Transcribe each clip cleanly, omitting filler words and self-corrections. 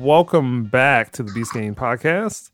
welcome back to the Beast Gang podcast.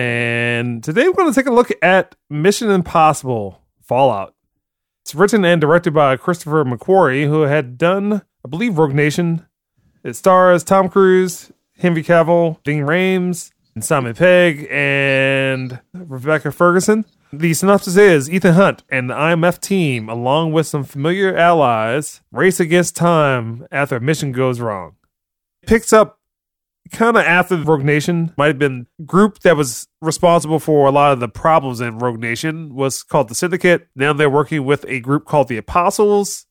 And today we're going to take a look at Mission Impossible Fallout. It's written and directed by Christopher McQuarrie, who had done, I believe, Rogue Nation. It stars Tom Cruise, Henry Cavill, Ving Rhames, and Simon Pegg, and Rebecca Ferguson. The synopsis is Ethan Hunt and the IMF team, along with some familiar allies, race against time after a mission goes wrong. It picks up kind of after the Rogue Nation. Might have been a group that was responsible for a lot of the problems in Rogue Nation was called the Syndicate. Now they're working with a group called the Apostles,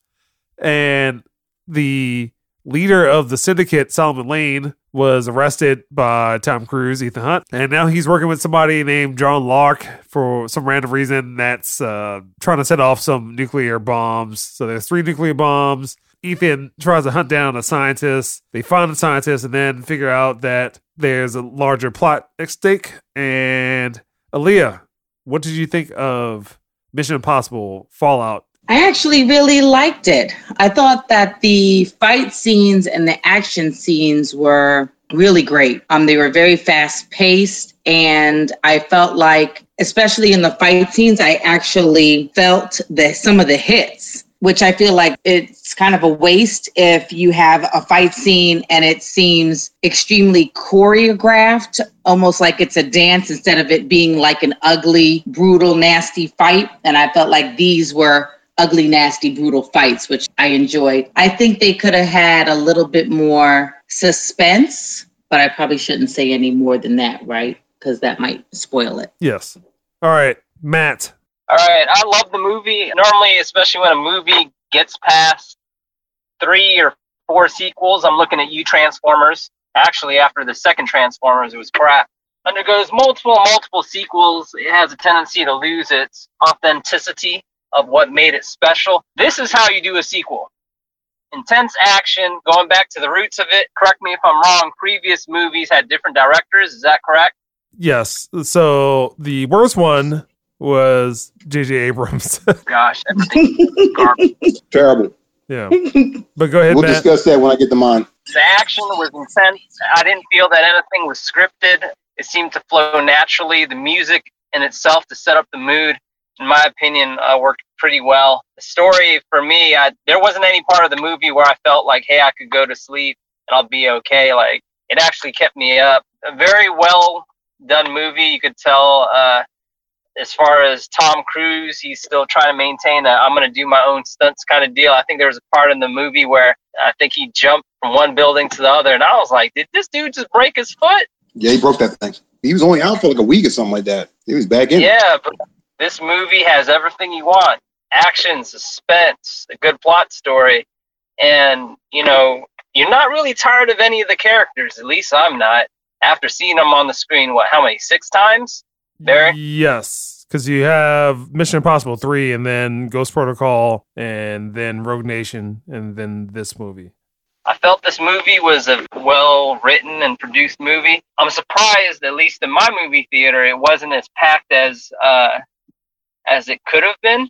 and the leader of the Syndicate, Solomon Lane, was arrested by Tom Cruise, Ethan Hunt, and now he's working with somebody named John Locke for some random reason that's trying to set off some nuclear bombs. So there's 3 nuclear bombs. Ethan tries to hunt down a scientist. They find the scientist and then figure out that there's a larger plot at stake. And Aaliyah, what did you think of Mission Impossible Fallout? I actually really liked it. I thought that the fight scenes and the action scenes were really great. They were very fast paced, and I felt like, especially in the fight scenes, I actually felt that some of the hits, which I feel like it's kind of a waste if you have a fight scene and it seems extremely choreographed, almost like it's a dance instead of it being like an ugly, brutal, nasty fight. And I felt like these were ugly, nasty, brutal fights, which I enjoyed. I think they could have had a little bit more suspense, but I probably shouldn't say any more than that, right? Because that might spoil it. Yes. All right, Matt. All right, I love the movie. Normally, especially when a movie gets past 3 or 4 sequels, I'm looking at you, Transformers. Actually, after the second Transformers, it was crap. Undergoes multiple sequels. It has a tendency to lose its authenticity of what made it special. This is how you do a sequel. Intense action, going back to the roots of it. Correct me if I'm wrong, previous movies had different directors, is that correct? Yes. So the worst one was J.J. Abrams. Gosh, everything garbage. Terrible. Yeah. But go ahead, We'll Matt. discuss that when I get to mine. The action was intense. I didn't feel that anything was scripted. It seemed to flow naturally. The music in itself to set up the mood, in my opinion, worked pretty well. The story, for me, there wasn't any part of the movie where I felt like, hey, I could go to sleep and I'll be okay. Like, it actually kept me up. A very well done movie. You could tell, as far as Tom Cruise, he's still trying to maintain a I'm going to do my own stunts kind of deal. I think there was a part in the movie where I think he jumped from one building to the other, and I was like, did this dude just break his foot? Yeah, he broke that thing. He was only out for like a week or something like that. He was back in. Yeah, but this movie has everything you want. Action, suspense, a good plot story, and, you know, you're not really tired of any of the characters. At least I'm not. After seeing them on the screen, how many, 6 times? Barry? Yes, because you have Mission Impossible 3, and then Ghost Protocol, and then Rogue Nation, and then this movie. I felt this movie was a well-written and produced movie. I'm surprised, at least in my movie theater, it wasn't as packed as it could have been.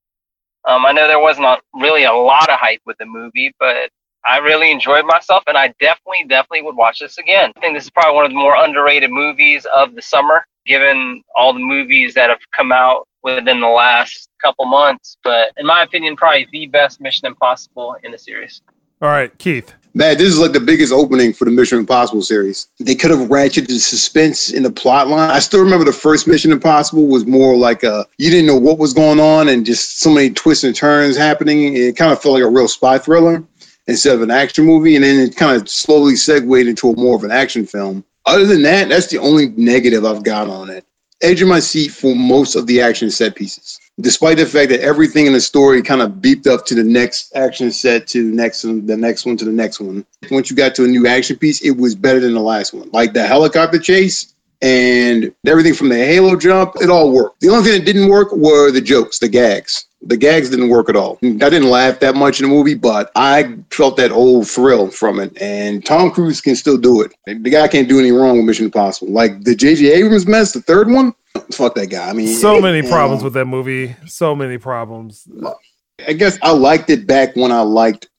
I know there wasn't really a lot of hype with the movie, but I really enjoyed myself, and I definitely would watch this again. I think this is probably one of the more underrated movies of the summer, given all the movies that have come out within the last couple months. But in my opinion, probably the best Mission Impossible in the series. All right, Keith. Man, this is like the biggest opening for the Mission Impossible series. They could have ratcheted the suspense in the plot line. I still remember the first Mission Impossible was more like you didn't know what was going on and just so many twists and turns happening. It kind of felt like a real spy thriller instead of an action movie. And then it kind of slowly segued into more of an action film. Other than that, that's the only negative I've got on it. Edge of my seat for most of the action set pieces, despite the fact that everything in the story kind of beeped up to the next action set, to the next one, to the next one. Once you got to a new action piece, it was better than the last one. Like the helicopter chase and everything from the Halo jump, it all worked. The only thing that didn't work were the jokes, the gags. The gags didn't work at all. I didn't laugh that much in the movie, but I felt that old thrill from it. And Tom Cruise can still do it. The guy can't do any wrong with Mission Impossible. Like the J.J. Abrams mess, the third one, fuck that guy. I mean, so many problems with that movie. So many problems. I guess I liked it back when I liked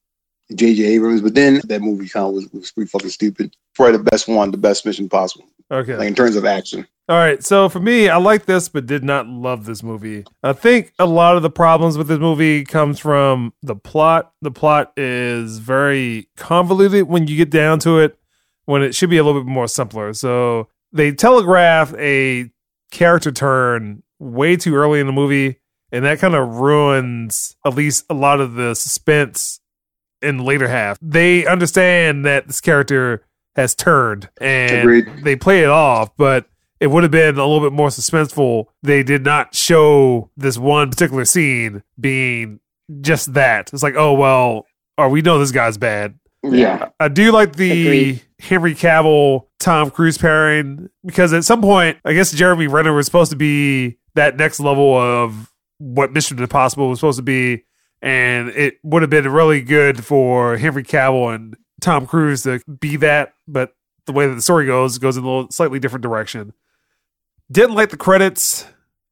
J.J. Abrams. But then that movie kind of was pretty fucking stupid. Probably the best one, the best Mission Impossible. Okay. Like in terms of action. All right, so for me, I like this, but did not love this movie. I think a lot of the problems with this movie comes from the plot. The plot is very convoluted when you get down to it, when it should be a little bit more simpler. So they telegraph a character turn way too early in the movie, and that kind of ruins at least a lot of the suspense in the later half. They understand that this character has turned, and Agreed. they play it off, but it would have been a little bit more suspenseful. They did not show this one particular scene being just that. It's like, oh, well, we know this guy's bad. Yeah. I do like the Agreed. Henry Cavill, Tom Cruise pairing, because at some point, I guess Jeremy Renner was supposed to be that next level of what Mission Impossible was supposed to be, and it would have been really good for Henry Cavill and Tom Cruise to be that, but the way that the story goes in a little slightly different direction. Didn't like the credits.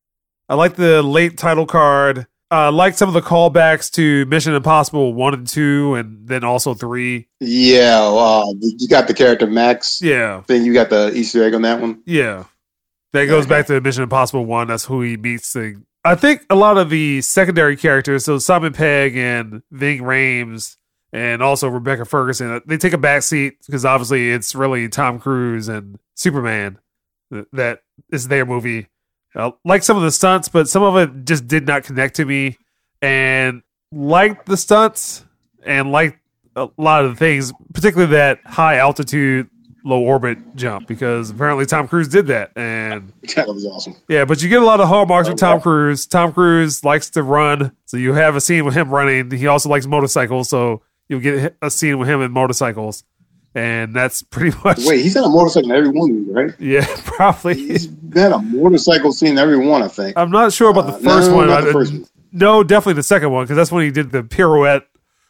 I like the late title card. I liked some of the callbacks to Mission Impossible 1 and 2, and then also 3. Yeah, you got the character Max. Yeah. Then you got the Easter egg on that one. Yeah. That goes back to Mission Impossible 1. That's who he meets. I think a lot of the secondary characters, so Simon Pegg and Ving Rhames, and also Rebecca Ferguson, they take a back seat because obviously it's really Tom Cruise and Superman that is their movie. Like some of the stunts, but some of it just did not connect to me. And liked the stunts and liked a lot of the things, particularly that high altitude, low orbit jump, because apparently Tom Cruise did that. And That was awesome. yeah, but you get a lot of hallmarks with Tom Cruise. Tom Cruise likes to run, so you have a scene with him running. He also likes motorcycles, so you'll get a scene with him in motorcycles. And that's pretty much... Wait, he's got a motorcycle in every one, right? Yeah, probably. He's got a motorcycle scene in every one, I think. I'm not sure about the first one. Not the first one. No, definitely the second one, because that's when he did the pirouette.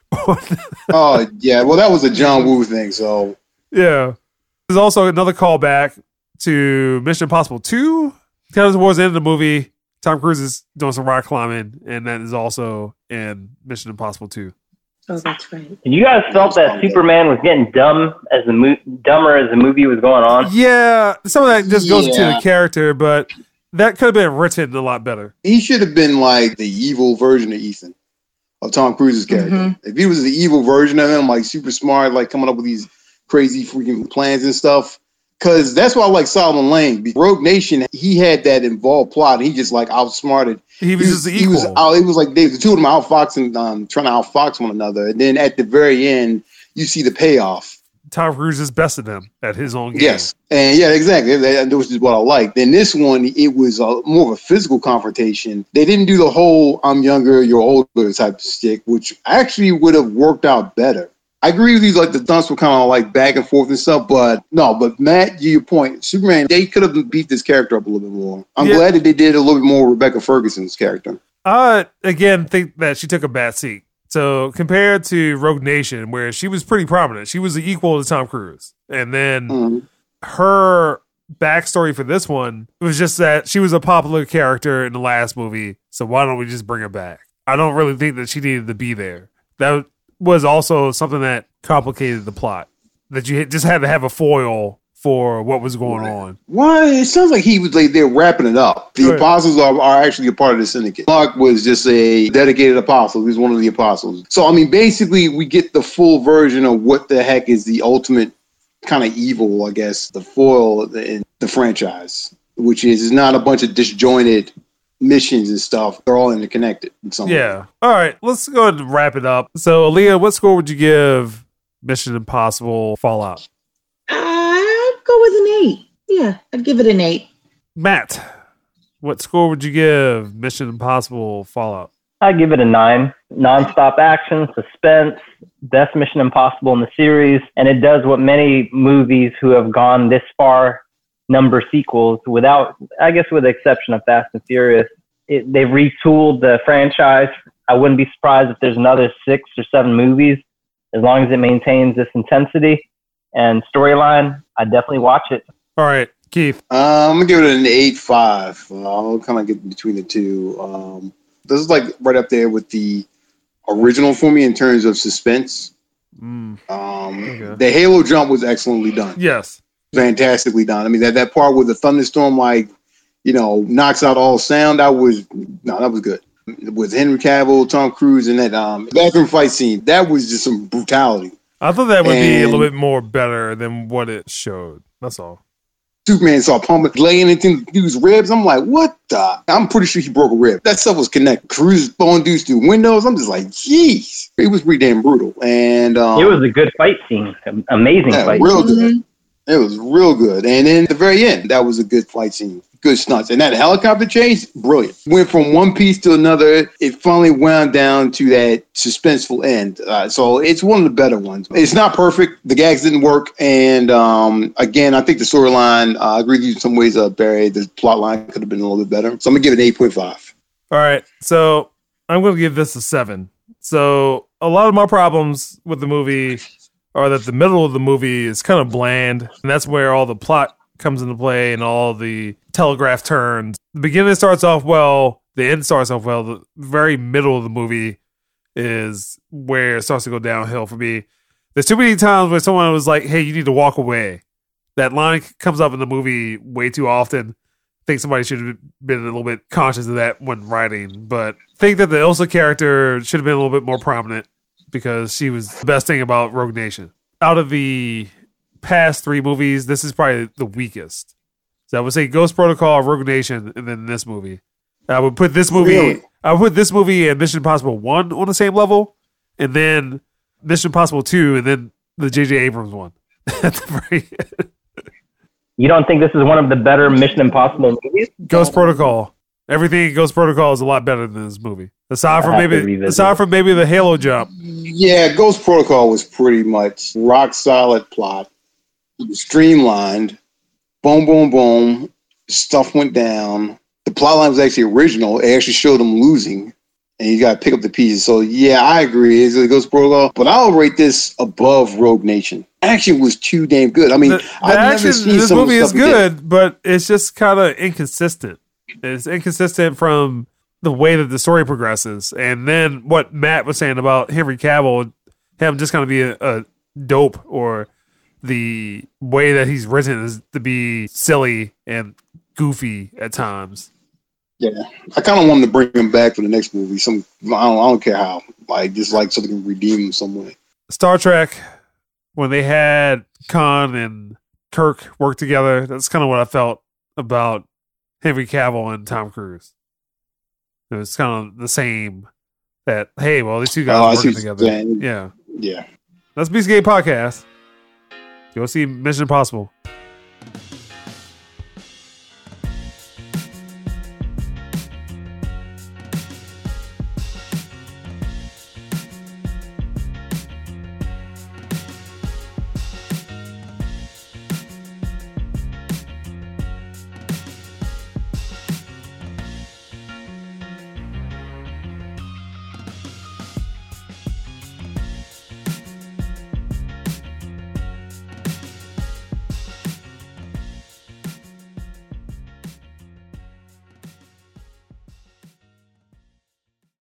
Oh, yeah. Well, that was a John Woo thing, so... Yeah. There's also another callback to Mission Impossible 2. Kind of towards the end of the movie, Tom Cruise is doing some rock climbing, and that is also in Mission Impossible 2. Oh, that's right. And you guys felt that Superman was getting dumber as the movie was going on? Yeah, some of that just goes into Yeah. the character, but that could have been written a lot better. He should have been like the evil version of Ethan, of Tom Cruise's character. Mm-hmm. If he was the evil version of him, like super smart, like coming up with these crazy freaking plans and stuff. Because that's why I like Solomon Lane. Rogue Nation, he had that involved plot. And he just like outsmarted. He was just equal. It was like the two of them outfoxing, trying to outfox one another. And then at the very end, you see the payoff. Tom Cruise is bested him at his own game. Yes. And yeah, exactly. That was just what I liked. Then this one, it was more of a physical confrontation. They didn't do the whole I'm younger, you're older type stick, which actually would have worked out better. I agree with you, like the stunts were kind of like back and forth and stuff, but Matt, to your point, Superman, they could have beat this character up a little bit more. I'm glad that they did a little bit more with Rebecca Ferguson's character. I, again, think that she took a bad seat. So compared to Rogue Nation, where she was pretty prominent, she was the equal to Tom Cruise. And then her backstory for this one was just that she was a popular character in the last movie, so why don't we just bring her back? I don't really think that she needed to be there. That was also something that complicated the plot, that you just had to have a foil for what was going on. Well, it sounds like he was like they're wrapping it up. The apostles are actually a part of the syndicate. Mark was just a dedicated apostle. He was one of the apostles. So, I mean, basically, we get the full version of what the heck is the ultimate kind of evil, I guess, the foil in the franchise, which is not a bunch of disjointed missions and stuff. They're all interconnected in some way. All right, let's go ahead and wrap it up. So, Aaliyah, what score would you give Mission Impossible Fallout? I'd go with an 8. Yeah, I'd give it an 8. Matt, what score would you give Mission Impossible Fallout? I'd give it a 9. Non-stop action, suspense, best Mission Impossible in the series, and it does what many movies who have gone this far number sequels without, I guess with the exception of Fast and Furious. They've retooled the franchise. I wouldn't be surprised if there's another 6 or 7 movies, as long as it maintains this intensity and storyline. I definitely watch it. All right, Keith. I'm gonna give it an 8.5. I'll kind of get between the two. This is like right up there with the original for me in terms of suspense. The Halo jump was excellently done. Yes. Fantastically done. I mean, that part where the thunderstorm, knocks out all sound, that was good. With Henry Cavill, Tom Cruise, and that bathroom fight scene, that was just some brutality. I thought that would be a little bit more better than what it showed. That's all. Superman saw Pumpkin laying into dude's ribs. I'm like, what the? I'm pretty sure he broke a rib. That stuff was connected. Cruise throwing dudes through windows. I'm just like, jeez. It was pretty damn brutal. And it was a good fight scene. Amazing fight real scene. Good. It was real good. And then at the very end, that was a good fight scene. Good stunts. And that helicopter chase, brilliant. Went from one piece to another. It finally wound down to that suspenseful end. So it's one of the better ones. It's not perfect. The gags didn't work. And again, I think the storyline, I agree with you in some ways, Barry. The plot line could have been a little bit better. So I'm going to give it 8.5. All right. So I'm going to give this a 7. So a lot of my problems with the movie are that the middle of the movie is kind of bland. And that's where all the plot comes into play and all the telegraph turns. The beginning starts off well, the end starts off well. The very middle of the movie is where it starts to go downhill for me. There's too many times where someone was like, hey, you need to walk away. That line comes up in the movie way too often. I think somebody should have been a little bit conscious of that when writing, but I think that the Ilsa character should have been a little bit more prominent because she was the best thing about Rogue Nation. Out of the past 3 movies, this is probably the weakest. So I would say Ghost Protocol, Rogue Nation, and then this movie. I would put this movie. Really? I would put this movie and Mission Impossible 1 on the same level, and then Mission Impossible 2, and then the J.J. Abrams one. At the very end. You don't think this is one of the better Mission Impossible movies? Ghost Protocol. Everything in Ghost Protocol is a lot better than this movie. Aside from maybe the Halo jump. Yeah, Ghost Protocol was pretty much rock solid plot. It was streamlined. Boom, boom, boom. Stuff went down. The plot line was actually original. It actually showed them losing. And you got to pick up the pieces. So, yeah, I agree. It's a Ghost Protocol. But I'll rate this above Rogue Nation. Action was too damn good. I mean, I've never seen this movie is good, but it's just kind of inconsistent. It's inconsistent from the way that the story progresses. And then what Matt was saying about Henry Cavill, him just kind of be a dope, or the way that he's written is to be silly and goofy at times. Yeah, I kind of want to bring him back for the next movie. I don't care how. Just so they can redeem him some way. Star Trek, when they had Khan and Kirk work together, that's kind of what I felt about Henry Cavill and Tom Cruise. It was kind of the same. That, hey, well, these two guys are working together. Yeah. That's Beastgate Podcast. Go see Mission Impossible.